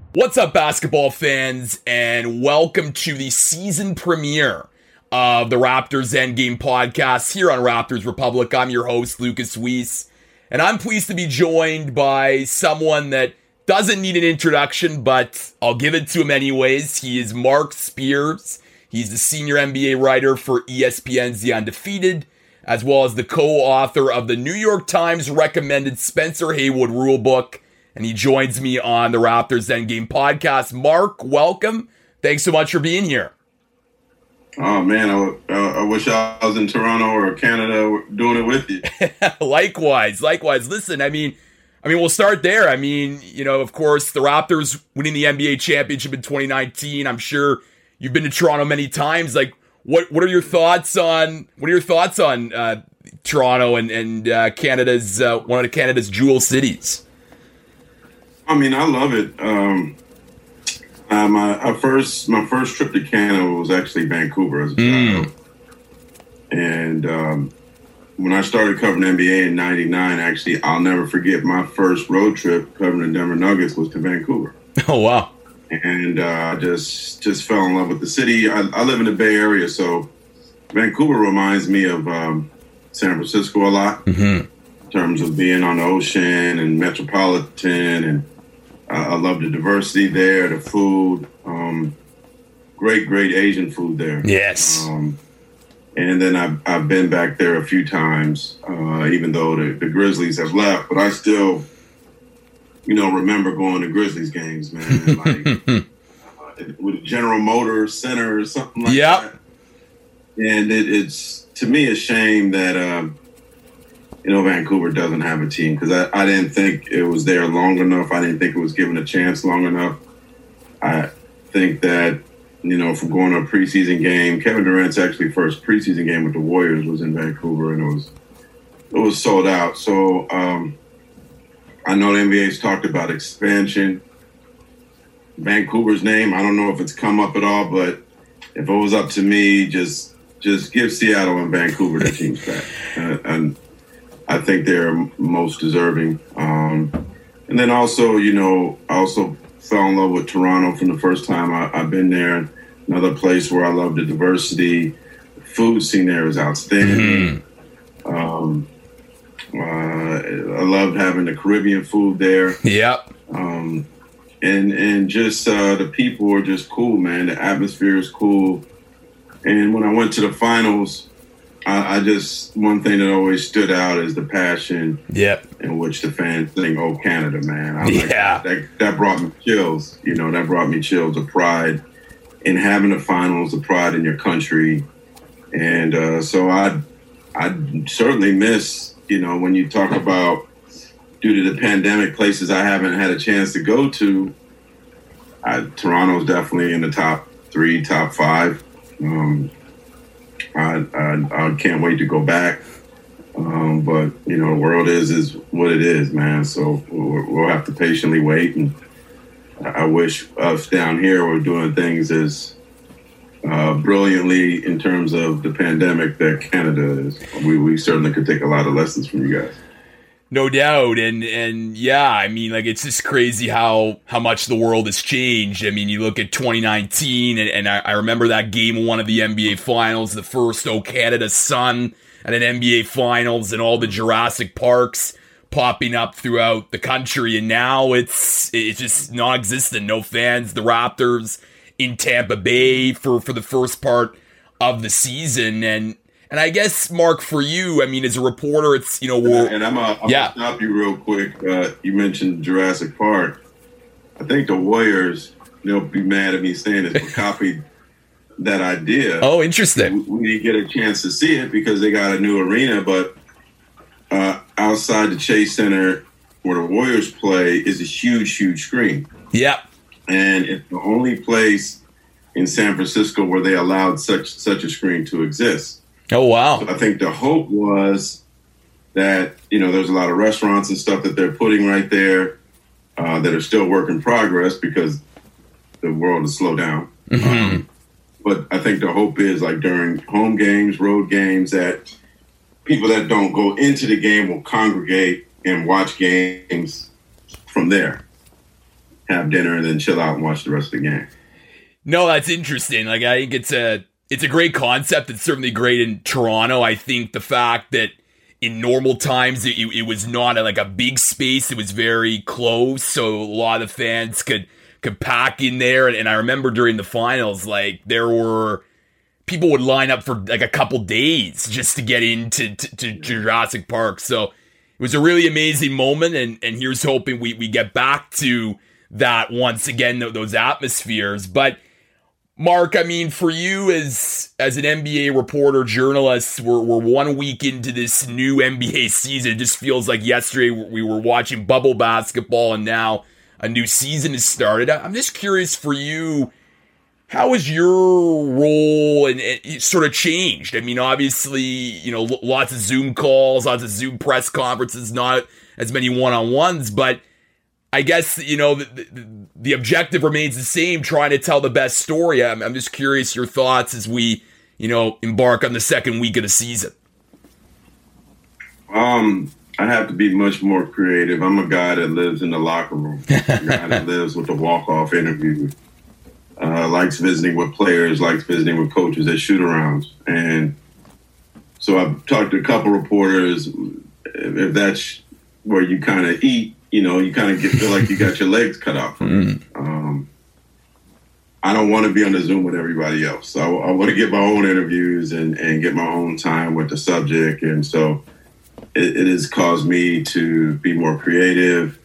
What's up, basketball fans, and welcome to the season premiere of the Raptors Endgame podcast here on Raptors Republic. I'm your host, Lucas Weiss, and I'm pleased to be joined by someone that doesn't need an introduction, but I'll give it to him anyways. He is Mark Spears. He's the senior NBA writer for ESPN's The Undefeated, as well as the co-author of the New York Times recommended Spencer Haywood Rulebook. And he joins me on the Raptors Endgame podcast. Mark, welcome. Thanks so much for being here. Oh, man, I wish I was in Toronto or Canada doing it with you. Likewise. Listen, I mean, we'll start there. I mean, of course, the Raptors winning the NBA championship in 2019. I'm sure you've been to Toronto many times. Like, what are your thoughts on Toronto and Canada's one of Canada's jewel cities? I mean, I love it. My first trip to Canada was actually Vancouver as a child. And when I started covering NBA in '99, actually, I'll never forget my first road trip covering the Denver Nuggets was to Vancouver. Oh, wow. And I just fell in love with the city. I live in the Bay Area, so Vancouver reminds me of San Francisco a lot in terms of being on the ocean and metropolitan, and I love the diversity there, the food, great Asian food there. Yes. And then I've been back there a few times, even though the Grizzlies have left, but I still, remember going to Grizzlies games, man. Like with General Motors Center or something like that. And it's, to me, a shame that, Vancouver doesn't have a team, because I didn't think it was there long enough. I didn't think it was given a chance long enough. I think that, from going to a preseason game, Kevin Durant's actually first preseason game with the Warriors was in Vancouver, and it was sold out. So I know the NBA's talked about expansion. Vancouver's name, I don't know if it's come up at all, but if it was up to me, just give Seattle and Vancouver their teams back. And I think they're most deserving. And then also, I also fell in love with Toronto from the first time I've been there. Another place where I love the diversity. The food scene there is outstanding. I loved having the Caribbean food there. Yep. And just the people are just cool, man. The atmosphere is cool. And when I went to the finals, I just, one thing that always stood out is the passion in which the fans sing, "Oh, Canada," man. That brought me chills. That brought me chills of pride in having the finals, the pride in your country. And so I certainly miss, when you talk about, due to the pandemic, places I haven't had a chance to go to, Toronto's definitely in the top 3, top 5. I can't wait to go back. But, the world is what it is, man. So we'll have to patiently wait. And I wish us down here were doing things as brilliantly in terms of the pandemic that Canada is. We certainly could take a lot of lessons from you guys. No doubt. And yeah, I mean, like, it's just crazy how much the world has changed. I mean, you look at 2019 and I remember that game 1 of the NBA finals, the first Canada sun at an NBA finals, and all the Jurassic Parks popping up throughout the country. And now it's just non-existent. No fans. The Raptors in Tampa Bay for the first part of the season. And I guess, Mark, for you, I mean, as a reporter, it's, and I'm gonna stop you real quick. You mentioned Jurassic Park. I think the Warriors, they'll be mad at me saying this, but copied that idea. Oh, interesting. We didn't get a chance to see it because they got a new arena, but outside the Chase Center where the Warriors play is a huge screen. Yeah. And it's the only place in San Francisco where they allowed such a screen to exist. Oh, wow. So I think the hope was that, there's a lot of restaurants and stuff that they're putting right there that are still work in progress because the world has slowed down. But I think the hope is, like, during home games, road games, that people that don't go into the game will congregate and watch games from there. have dinner, and then chill out and watch the rest of the game. No, that's interesting. Like, I think it's a great concept. It's certainly great in Toronto. I think the fact that in normal times it was not like a big space, it was very close, so a lot of the fans could pack in there. And I remember during the finals, like, there were people would line up for like a couple days just to get into to Jurassic Park. So it was a really amazing moment, and here's hoping we get back to that once again, those atmospheres. But Mark, I mean, for you as an NBA reporter, journalist, we're 1 week into this new NBA season. It just feels like yesterday we were watching bubble basketball, and now a new season has started. I'm just curious for you, how has your role and sort of changed? I mean, obviously, you know, lots of Zoom calls, lots of Zoom press conferences, not as many one-on-ones, but I guess, you know, the objective remains the same, trying to tell the best story. I'm just curious your thoughts as we, you know, embark on the second week of the season. I have to be much more creative. I'm a guy that lives in the locker room, a guy that lives with the walk-off interview, likes visiting with players, likes visiting with coaches at shoot-arounds. And so I've talked to a couple reporters. If that's where you kind of eat, you know, you kind of feel like you got your legs cut out from it. I don't want to be on the Zoom with everybody else. So I want to get my own interviews and get my own time with the subject. And so it has caused me to be more creative,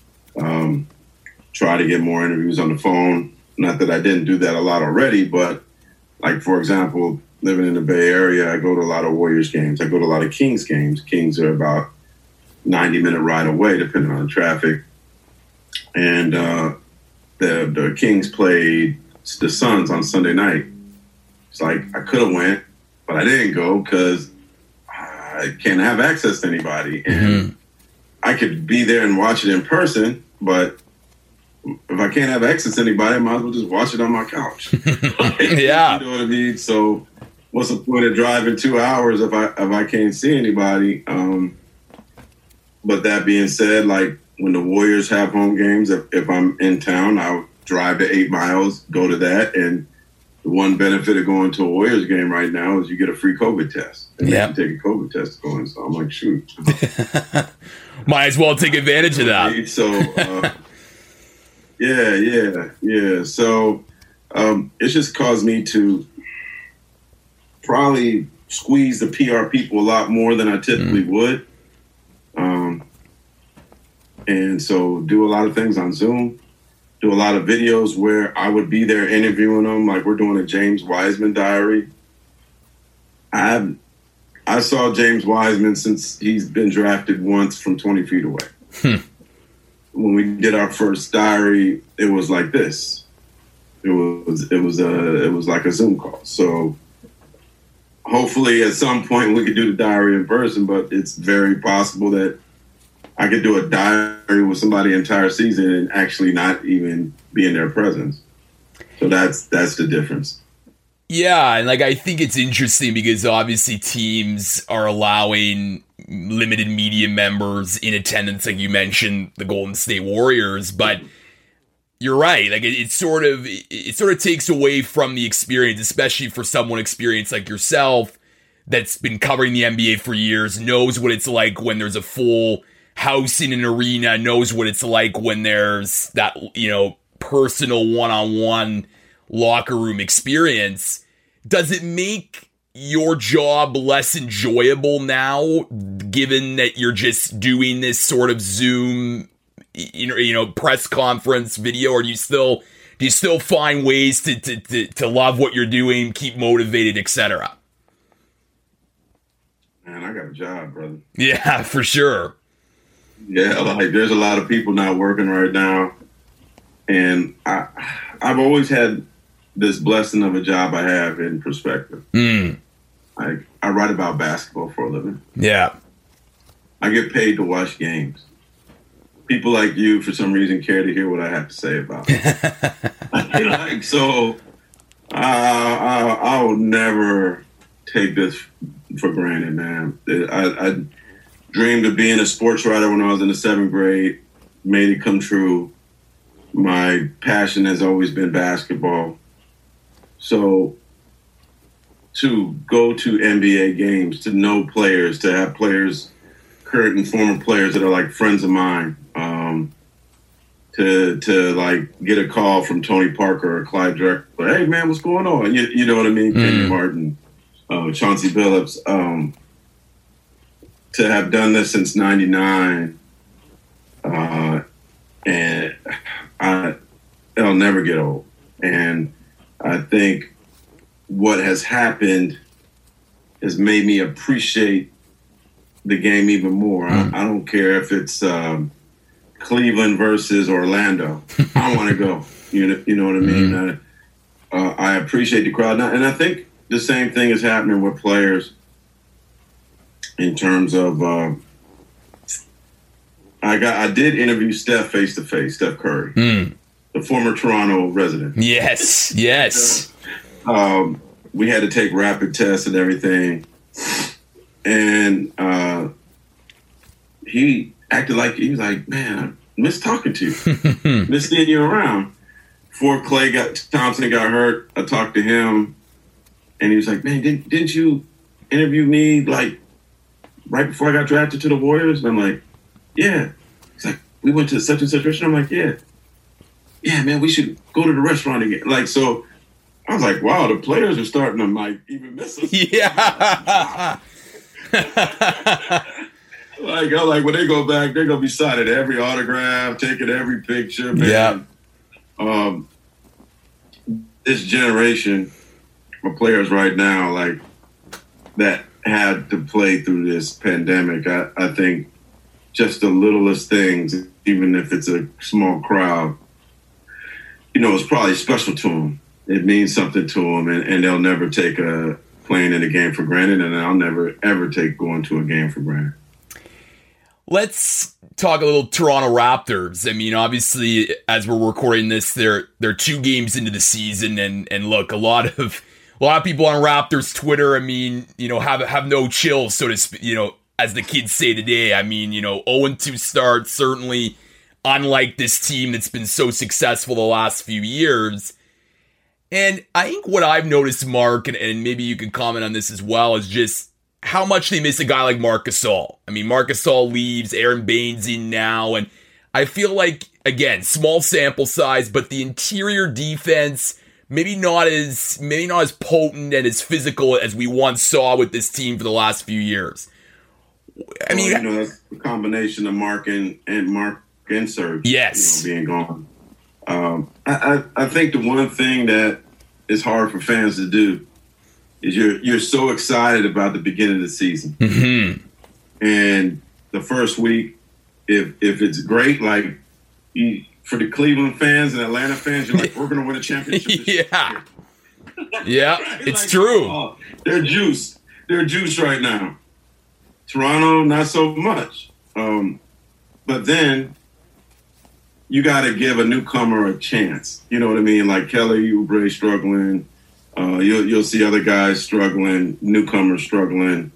try to get more interviews on the phone. Not that I didn't do that a lot already, but like, for example, living in the Bay Area, I go to a lot of Warriors games. I go to a lot of Kings games. Kings are about 90-minute ride away, depending on the traffic. And the Kings played the Suns on Sunday night. It's like, I could have went, but I didn't go because I can't have access to anybody. And I could be there and watch it in person, but if I can't have access to anybody, I might as well just watch it on my couch. Yeah. You know what I mean? So what's the point of driving 2 hours if I can't see anybody? But that being said, like, when the Warriors have home games, if I'm in town, I'll drive to 8 miles, go to that. And the one benefit of going to a Warriors game right now is you get a free COVID test. And you can take a COVID test going. So I'm like, shoot. Might as well take advantage of that. So, yeah. So it's just caused me to probably squeeze the PR people a lot more than I typically would. And so do a lot of things on Zoom, do a lot of videos where I would be there interviewing them. Like, we're doing a James Wiseman diary. I saw James Wiseman since he's been drafted once from 20 feet away. When we did our first diary, it was like this. It was like a Zoom call. So hopefully at some point we could do the diary in person, but it's very possible that I could do a diary with somebody entire season and actually not even be in their presence. So that's the difference. Yeah, and like, I think it's interesting because obviously teams are allowing limited media members in attendance, like you mentioned, the Golden State Warriors, but you're right. Like, it sort of takes away from the experience, especially for someone experienced like yourself that's been covering the NBA for years, knows what it's like when there's a full house in an arena, knows what it's like when there's that, you know, personal one-on-one locker room experience. Does it make your job less enjoyable now, given that you're just doing this sort of Zoom, you know, press conference video, or do you still find ways to love what you're doing, keep motivated, etc.? Man, I got a job, brother. Yeah, for sure. Yeah, like, there's a lot of people not working right now, and I've always had this blessing of a job I have in perspective. Like, I write about basketball for a living. Yeah, I get paid to watch games. People like you, for some reason, care to hear what I have to say about it. Like, so I'll never take this for granted, man. I dreamed of being a sports writer when I was in the 7th grade, made it come true. My passion has always been basketball. So to go to NBA games, to know players, to have players, current and former players that are like friends of mine, to like get a call from Tony Parker or Clyde Drexler, hey man, what's going on? You know what I mean? Kenny Martin, Chauncey Billups. To have done this since '99, and it'll never get old. And I think what has happened has made me appreciate the game even more. I don't care if it's Cleveland versus Orlando. I want to go. You know what I mean? I appreciate the crowd. And I think the same thing is happening with players in terms of I did interview Steph face to face, Steph Curry, the former Toronto resident. Yes. We had to take rapid tests and everything, and he acted like he was like, "Man, I miss talking to you, miss seeing you around." Before Thompson got hurt, I talked to him, and he was like, "Man, didn't you interview me like right before I got drafted to the Warriors?" And I'm like, "Yeah." He's like, "We went to such and such restaurant." I'm like, "Yeah, man, we should go to the restaurant again." Like, so I was like, "Wow, the players are starting to like even miss us." Yeah. like when they go back, they're gonna be signing every autograph, taking every picture, man. Yeah. This generation of players right now, like that had to play through this pandemic, I think just the littlest things, even if it's a small crowd, it's probably special to them. It means something to them, and they'll never take playing in a game for granted, and I'll never, ever take going to a game for granted. Let's talk a little Toronto Raptors. I mean, obviously, as we're recording this, they're 2 games into the season, and look, a lot of people on Raptors Twitter, I mean, have no chill, so to speak, as the kids say today. I mean, 0-2 start, certainly unlike this team that's been so successful the last few years. And I think what I've noticed, Mark, and maybe you can comment on this as well, is just how much they miss a guy like Marc Gasol. I mean, Marc Gasol leaves, Aaron Baines in now, and I feel like, again, small sample size, but the interior defense maybe not as potent and as physical as we once saw with this team for the last few years. I mean, that's a combination of Mark and Serge. Yes, being gone. I think the one thing that is hard for fans to do is you're so excited about the beginning of the season, and the first week, if it's great, like for the Cleveland fans and Atlanta fans, you're like, we're going to win a championship. Yeah, right? It's like, true. Oh, they're juiced. They're juiced right now. Toronto, not so much. But then you got to give a newcomer a chance. You know what I mean? Like Kelly Oubre struggling. You'll see other guys struggling, newcomers struggling.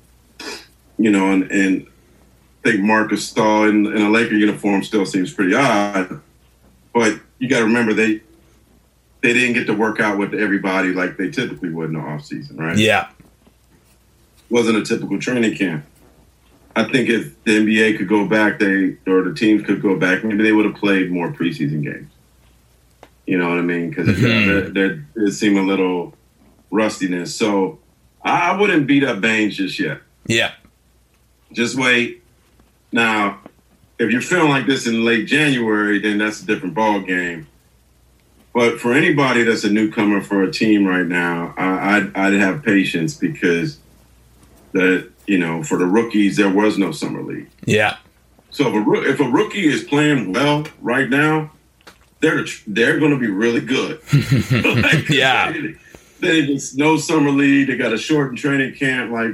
And I think Marc Gasol in a Laker uniform still seems pretty odd. But you got to remember they didn't get to work out with everybody like they typically would in the offseason, right? Yeah. Wasn't a typical training camp. I think if the NBA could go back, or the teams could go back, maybe they would have played more preseason games. You know what I mean? Because there seemed a little rustiness. So I wouldn't beat up Baines just yet. Yeah. Just wait. Now, if you're feeling like this in late January, then that's a different ball game. But for anybody that's a newcomer for a team right now, I'd have patience because for the rookies, there was no summer league. Yeah. So if a rookie is playing well right now, they're going to be really good. Yeah. They just no summer league. They got a shortened training camp. Like,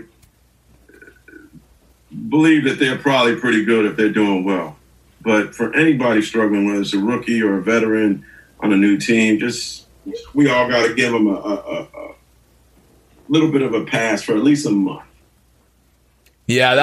believe that they're probably pretty good if they're doing well. But for anybody struggling, whether it's a rookie or a veteran on a new team, we all got to give them a little bit of a pass for at least a month. Yeah,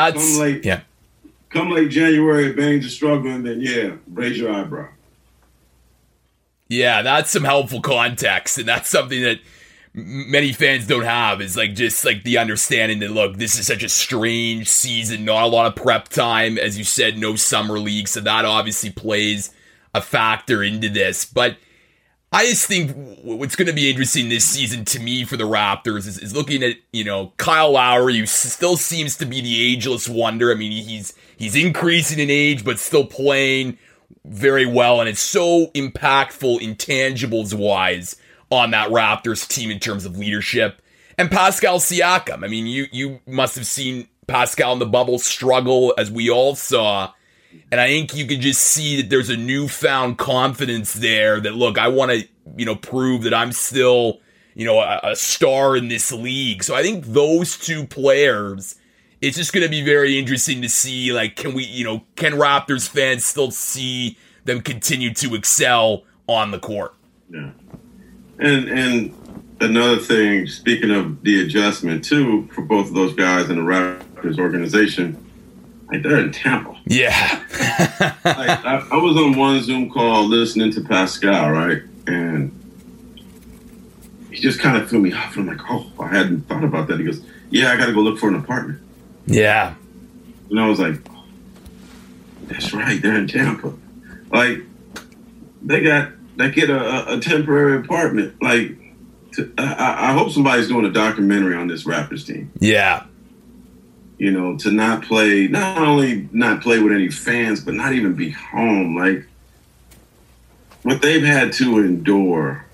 Come late January, if Baines is struggling, then raise your eyebrow. Yeah, that's some helpful context, and that's something that many fans don't have, is like just like the understanding that, look, this is such a strange season, not a lot of prep time, as you said, no summer league, so that obviously plays a factor into this. But I just think what's going to be interesting this season to me for the Raptors is looking at, Kyle Lowry, who still seems to be the ageless wonder. I mean, he's increasing in age, but still playing very well, and it's so impactful intangibles-wise on that Raptors team in terms of leadership. And Pascal Siakam. I mean, you must have seen Pascal in the bubble struggle, as we all saw. And I think you can just see that there's a newfound confidence there that, look, I want to, prove that I'm still, a star in this league. So I think those two players, it's just going to be very interesting to see, like, can Raptors fans still see them continue to excel on the court? Yeah. And another thing, speaking of the adjustment too, for both of those guys in the Raptors organization, like, they're in Tampa. Yeah. I was on one Zoom call listening to Pascal, right? And he just kind of threw me off. And I'm like, oh, I hadn't thought about that. He goes, yeah, I got to go look for an apartment. Yeah. And I was like, oh, that's right, they're in Tampa. Like, they get a temporary apartment. Like, I hope somebody's doing a documentary on this Raptors team. Yeah. To not only not play with any fans, but not even be home. Like, what they've had to endure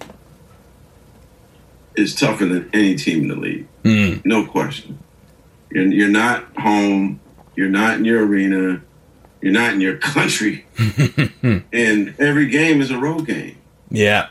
is tougher than any team in the league. No question. You're not home. You're not in your arena. You're not in your country. And every game is a road game. Yeah.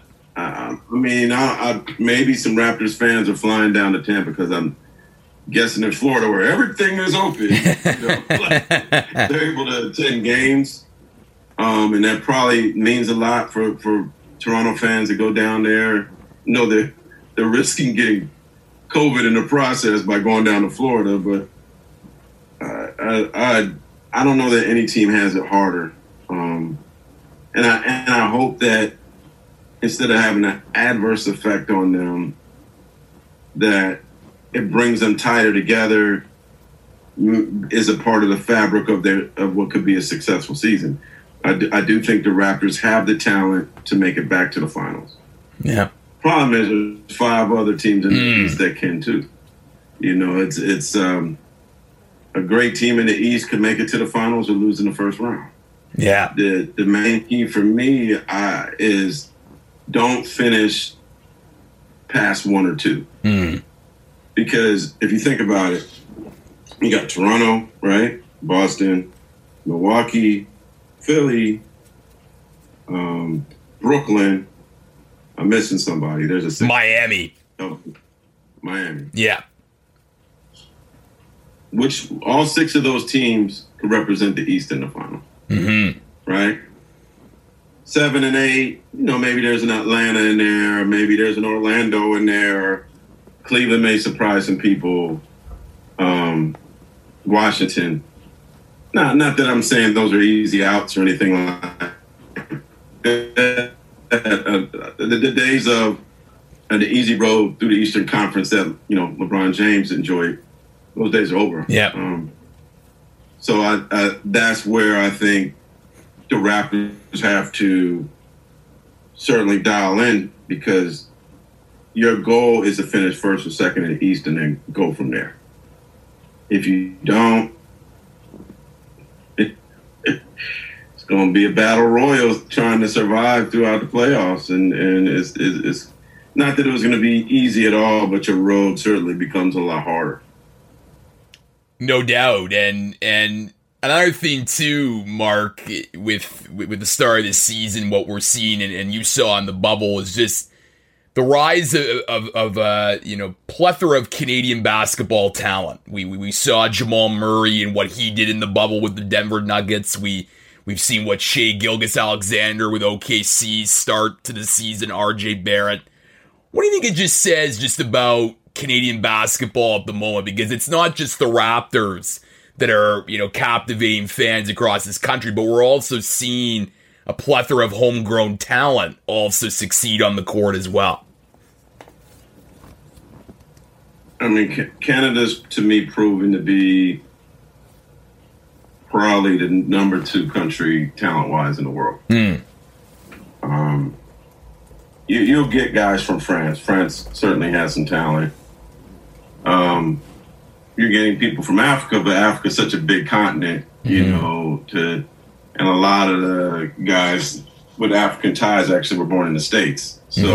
Maybe some Raptors fans are flying down to Tampa because I'm guessing in Florida where everything is open. They're able to attend games. And that probably means a lot for Toronto fans to go down there. They're risking getting COVID in the process by going down to Florida, but I don't know that any team has it harder. And I hope that instead of having an adverse effect on them, that it brings them tighter together, is a part of the fabric of what could be a successful season. I do think the Raptors have the talent to make it back to the finals. Yeah. Problem is, there's 5 other teams in the East that can too. It's a great team in the East could make it to the finals or lose in the first round. Yeah. The main key for me is don't finish past 1 or 2. Because if you think about it, you got Toronto, right? Boston, Milwaukee, Philly, Brooklyn. I'm missing somebody. There's a Miami. Oh, Miami. Yeah. Which all 6 of those teams could represent the East in the final. Right? 7 and 8, maybe there's an Atlanta in there, maybe there's an Orlando in there. Cleveland may surprise some people. Washington. Not that I'm saying those are easy outs or anything like that. The days of the easy road through the Eastern Conference that LeBron James enjoyed, those days are over. Yeah. So I that's where I think the Raptors have to certainly dial in, because your goal is to finish first or second in the East and then go from there. If you don't, it's going to be a battle royal trying to survive throughout the playoffs. And it's not that it was going to be easy at all, but your road certainly becomes a lot harder. No doubt. And another thing too, Mark, with the start of this season, what we're seeing and you saw in the bubble is just the rise of plethora of Canadian basketball talent. We saw Jamal Murray and what he did in the bubble with the Denver Nuggets. We've seen what Shai Gilgeous-Alexander with OKC start to the season, RJ Barrett. What do you think it just says just about Canadian basketball at the moment? Because it's not just the Raptors that are, captivating fans across this country, but we're also seeing a plethora of homegrown talent also succeed on the court as well. I mean, Canada's, to me, proven to be probably the number 2 country talent-wise in the world. You'll get guys from France. France certainly has some talent. You're getting people from Africa, but Africa's such a big continent, and a lot of the guys with African ties actually were born in the States. So,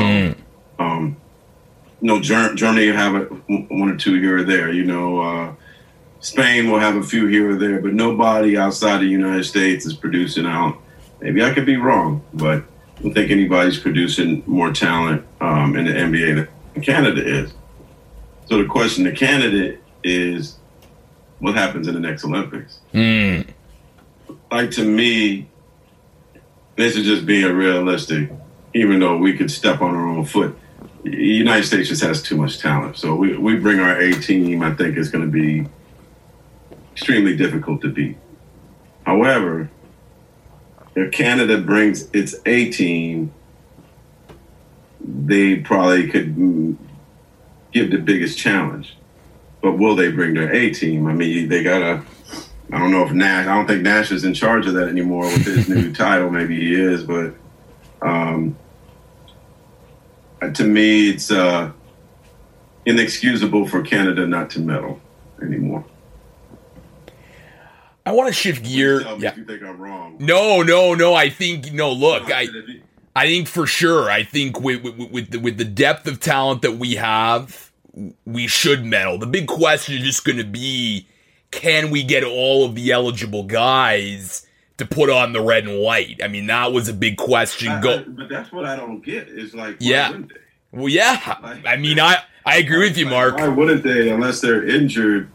Germany will have one or two here or there. Spain will have a few here or there, but nobody outside the United States is producing out. Maybe I could be wrong, but I don't think anybody's producing more talent in the NBA than Canada is. So the question to Canada is, what happens in the next Olympics? Like, to me, this is just being realistic. Even though we could step on our own foot, the United States just has too much talent. So we bring our A team. I think it's going to be extremely difficult to beat. However, if Canada brings its A team, they probably could give the biggest challenge. But will they bring their A team? I mean, they gotta. I don't know if Nash. I don't think Nash is in charge of that anymore with his new title. Maybe he is, but to me, it's inexcusable for Canada not to medal anymore. I want to shift gear. Tell me if you think I'm wrong. No. I think Look, I think for sure. I think with the depth of talent that we have, we should medal. The big question is just going to be, can we get all of the eligible guys to put on the red and white? I mean, that was a big question. But that's what I don't get. Is like, why wouldn't they? Well, yeah. Like, I mean, I agree with you, Mark. Why wouldn't they, unless they're injured?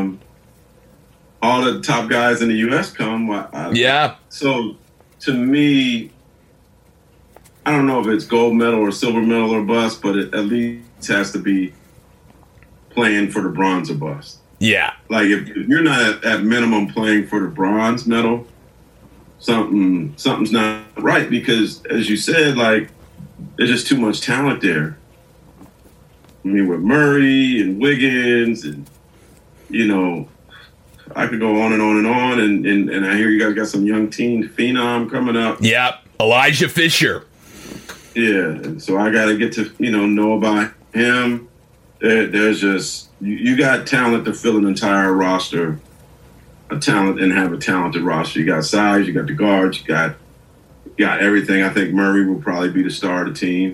All the top guys in the U.S. come. Yeah. So, to me, I don't know if it's gold medal or silver medal or bust, but it at least has to be playing for the bronze or bust. Yeah. Like, if you're not at minimum playing for the bronze medal, something's not right, because, as you said, like, there's just too much talent there. I mean, with Murray and Wiggins and, I could go on and on and on, and I hear you guys got some young teen phenom coming up. Yep, Elijah Fisher. Yeah, so I got to get to, know about him. There's just, you got talent to fill an entire roster, a talent, and have a talented roster. You got size, you got the guards, you got everything. I think Murray will probably be the star of the team.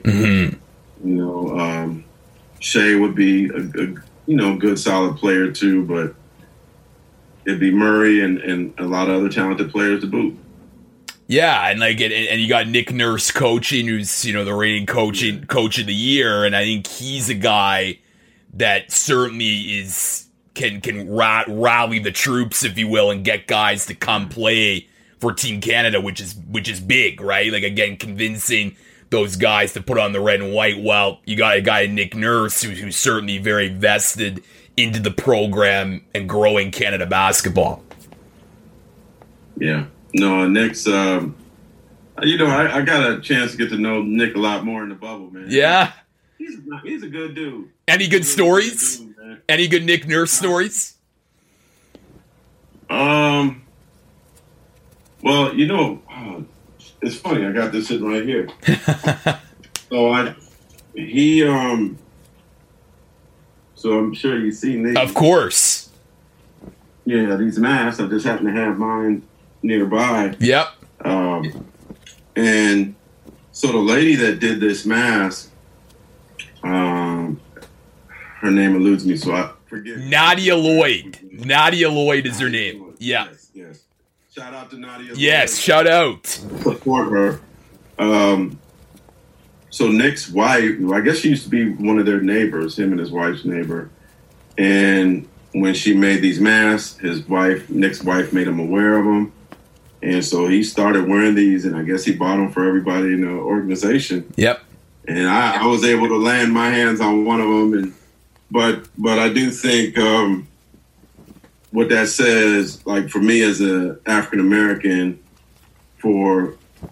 Shea would be a good, solid player too, but it'd be Murray and a lot of other talented players to boot. Yeah, and you got Nick Nurse coaching, who's the reigning coach of the year, and I think he's a guy that certainly can rally the troops, if you will, and get guys to come play for Team Canada, which is big, right? Like, again, convincing those guys to put on the red and white. Well, you got a guy, Nick Nurse, who's certainly very vested into the program and growing Canada basketball. Yeah. No, Nick's, I got a chance to get to know Nick a lot more in the bubble, man. Yeah. He's a good dude. Any good stories? Good dude, any good Nick Nurse stories? Well, it's funny. I got this sitting right here. So I'm sure you've seen these. Of course. Yeah, these masks. I just happen to have mine nearby. Yep. And so the lady that did this mask, her name eludes me, so I forget. Nadia Lloyd. Nadia Lloyd is her name. Lloyd. Yeah. Yes. Shout out to Nadia Lloyd. Yes, shout out. Support her. So Nick's wife, I guess she used to be one of their neighbors, him and his wife's neighbor. And when she made these masks, Nick's wife made him aware of them. And so he started wearing these, and I guess he bought them for everybody in the organization. Yep. And I was able to land my hands on one of them. But I do think what that says, like, for me as an African-American, for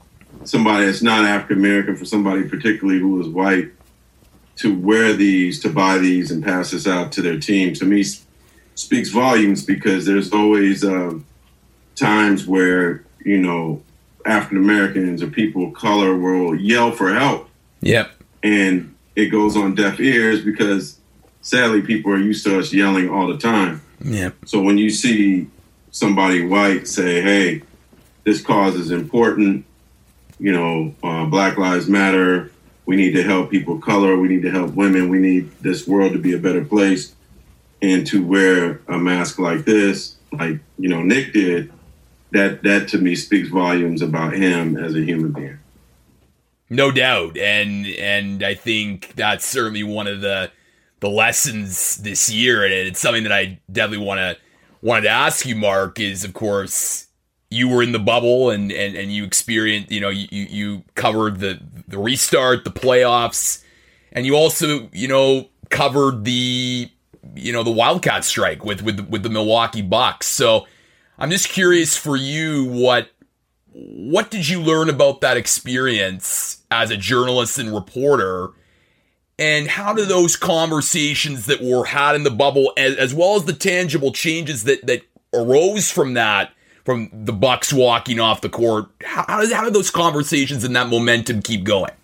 somebody that's not African American, for somebody particularly who is white, to wear these, to buy these and pass this out to their team, to me speaks volumes, because there's always times where, you know, African Americans or people of color will yell for help. Yep. And it goes on deaf ears because sadly people are used to us yelling all the time. Yep. So when you see somebody white say, hey, this cause is important, you know, Black Lives Matter, we need to help people of color, we need to help women, we need this world to be a better place, and to wear a mask like this, like, you know, Nick did, that to me speaks volumes about him as a human being. No doubt. And I think that's certainly one of the lessons this year. And it's something that I definitely wanted to ask you, Mark, is, of course, you were in the bubble and you experienced, you know, you covered the restart, the playoffs, and you also, you know, covered the Wildcat strike with the Milwaukee Bucks. So I'm just curious for you, what did you learn about that experience as a journalist and reporter, and how do those conversations that were had in the bubble, as well as the tangible changes that arose from that, from the Bucks walking off the court, how did those conversations and that momentum keep going?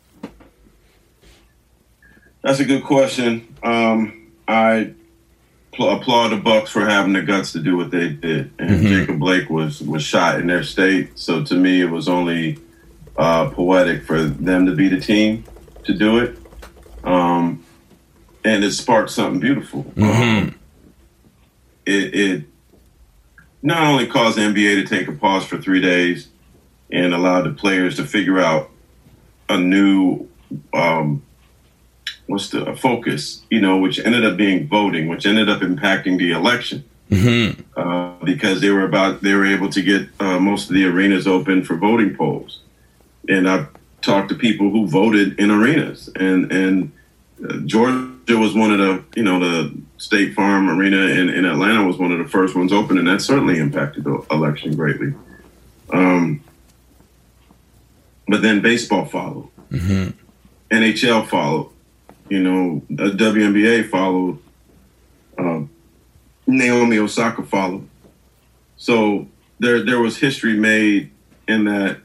That's a good question. I applaud the Bucks for having the guts to do what they did. And Jacob Blake was shot in their state. So to me, it was only poetic for them to be the team to do it. And it sparked something beautiful. It not only caused the NBA to take a pause for 3 days and allowed the players to figure out a new focus, you know, which ended up being voting, which ended up impacting the election, because they were able to get most of the arenas open for voting polls. And I've talked to people who voted in arenas, and Georgia was one of the, you know, the State Farm Arena in Atlanta was one of the first ones open, and that certainly impacted the election greatly. But then baseball followed, NHL followed. You know, WNBA followed, Naomi Osaka followed. So there was history made in that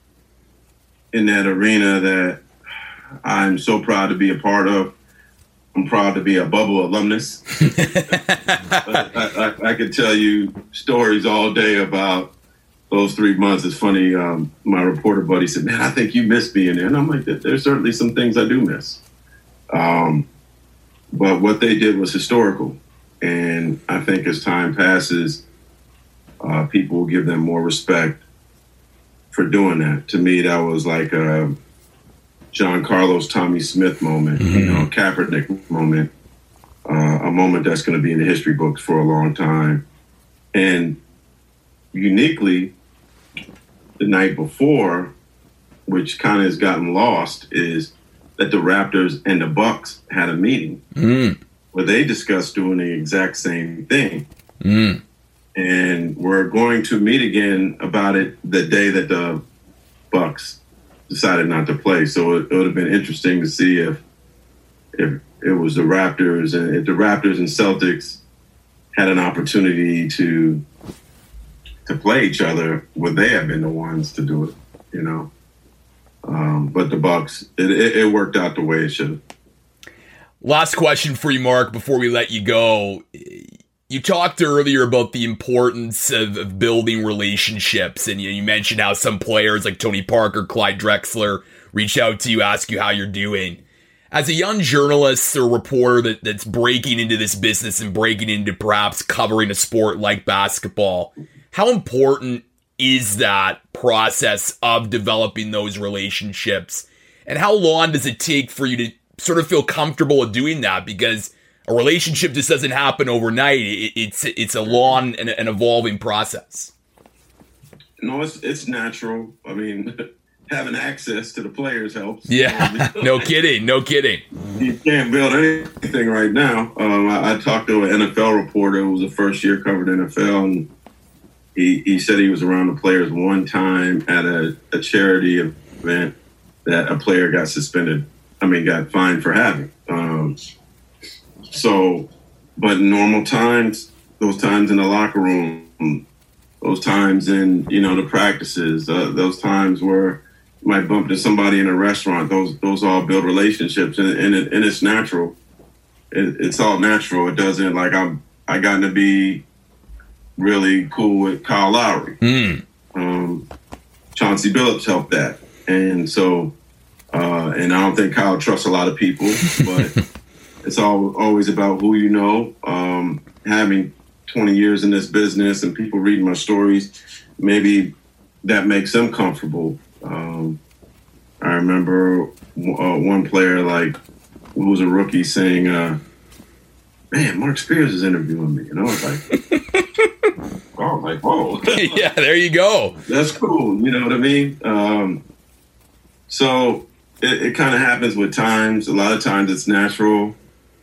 arena that I'm so proud to be a part of. I'm proud to be a Bubble alumnus. I could tell you stories all day about those 3 months. It's funny, my reporter buddy said, man, I think you miss being there. And I'm like, there's certainly some things I do miss. But what they did was historical. And I think as time passes, people will give them more respect for doing that. To me, that was like a John Carlos, Tommy Smith moment, you know, Kaepernick moment, a moment that's going to be in the history books for a long time. And uniquely, the night before, which kind of has gotten lost, is that the Raptors and the Bucks had a meeting where they discussed doing the exact same thing. And we're going to meet again about it the day that the Bucks decided not to play. So it would have been interesting to see if it was the Raptors, and if the Raptors and Celtics had an opportunity to play each other, would they have been the ones to do it, you know? But the Bucks, it worked out the way it should have. Last question for you, Mark, before we let you go. You talked earlier about the importance of building relationships, and you mentioned how some players like Tony Parker, Clyde Drexler reach out to you, ask you how you're doing. As a young journalist or reporter that's breaking into this business and breaking into perhaps covering a sport like basketball, how important is that process of developing those relationships? And how long does it take for you to sort of feel comfortable with doing that? Because a relationship just doesn't happen overnight. It's a long and evolving process. No, it's natural. I mean, having access to the players helps. Yeah, no kidding. You can't build anything right now. I talked to an NFL reporter who was the first year covered NFL, and he said he was around the players one time at a charity event that a player got got fined for having. But normal times, those times in the locker room, those times in, the practices, those times where you might bump into somebody in a restaurant, those all build relationships, and it's natural. It's all natural. It doesn't, like, I gotten to be really cool with Kyle Lowry. Chauncey Billups helped that. And so, and I don't think Kyle trusts a lot of people, but it's always about who you know. Having 20 years in this business and people reading my stories, maybe that makes them comfortable. I remember one player, like, who was a rookie, saying, man, Mark Spears is interviewing me. And I was like, whoa. Yeah, there you go. That's cool. You know what I mean? So it kind of happens with times. A lot of times it's natural.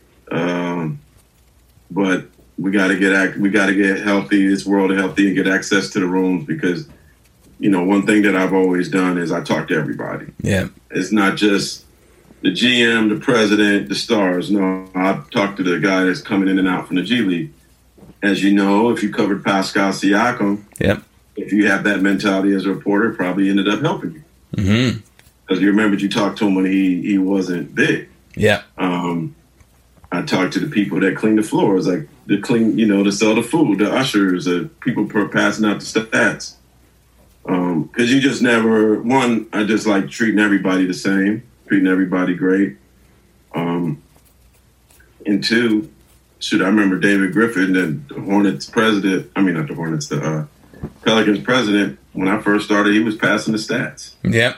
But we got to get healthy, this world healthy, and get access to the rooms, because, one thing that I've always done is I talk to everybody. Yeah. It's not just the GM, the president, the stars. No, I talk to the guy that's coming in and out from the G League. As you know, if you covered Pascal Siakam, yep, if you have that mentality as a reporter, it probably ended up helping you. Mm-hmm. Because you remember you talked to him when he wasn't big. Yeah. I talked to the people that clean the floors, like to sell the food, the ushers, the people passing out the stats. Because you just never, I just like treating everybody the same, treating everybody great. And two, I remember David Griffin, the Hornets president, not the Hornets, the Pelicans president, when I first started, he was passing the stats. Yep.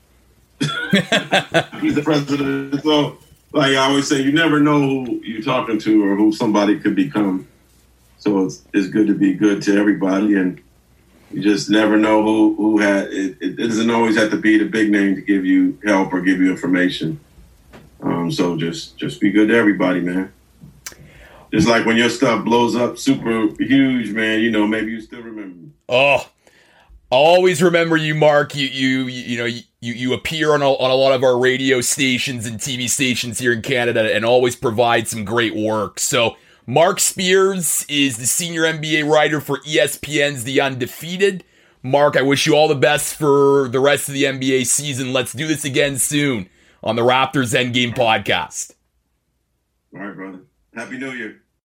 He's the president. So, like I always say, you never know who you're talking to or who somebody could become. So it's good to be good to everybody, and you just never know who had it. It doesn't always have to be the big name to give you help or give you information. So just be good to everybody, man. Just like when your stuff blows up super huge, man, maybe you still remember me. Oh, I'll always remember you, Mark. You appear on a lot of our radio stations and TV stations here in Canada and always provide some great work. So Mark Spears is the senior NBA writer for ESPN's The Undefeated. Mark, I wish you all the best for the rest of the NBA season. Let's do this again soon on the Raptors Endgame podcast. All right, brother. Happy New Year.